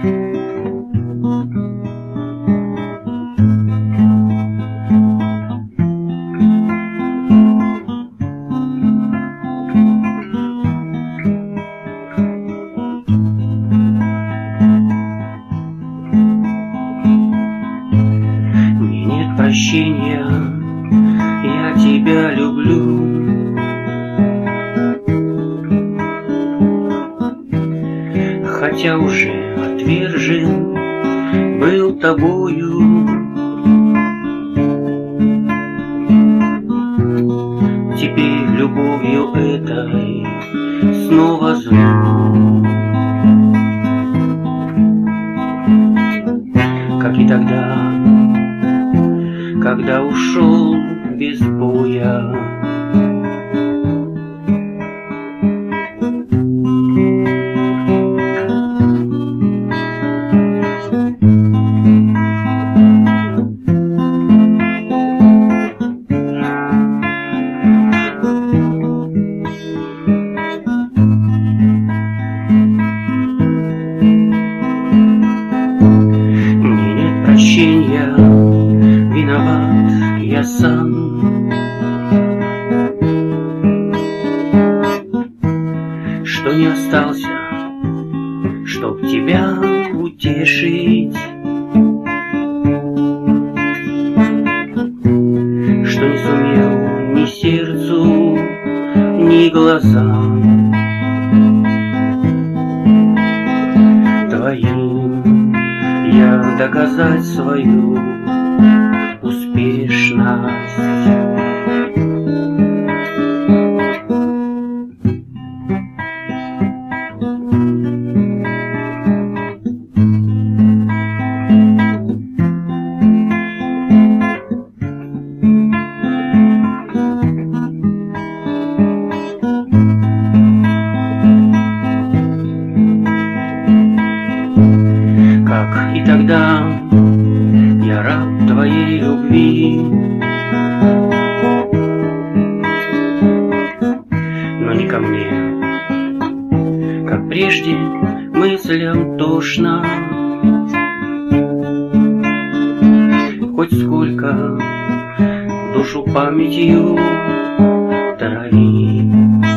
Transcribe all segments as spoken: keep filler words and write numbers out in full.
Прощения, я тебя люблю. Хотя уже отвержен был тобою. Теперь любовью этой снова зову. Как и тогда, когда ушел без боя. Мне нет прощения, виноват я сам. Что не остался, чтоб тебя утешить, что не сумел ни сердцу, ни глазам твоим я доказать свою успешность. Как и тогда я раб твоей любви, но не ко мне, как прежде мыслям тошно. Хоть сколько душу памятью трави,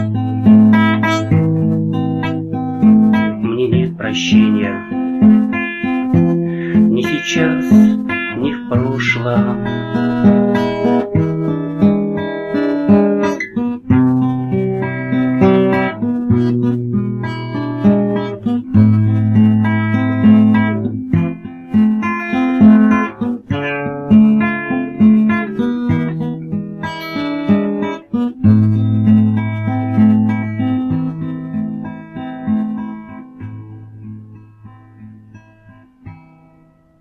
мне нет прощения ни сейчас, ни в прошлом.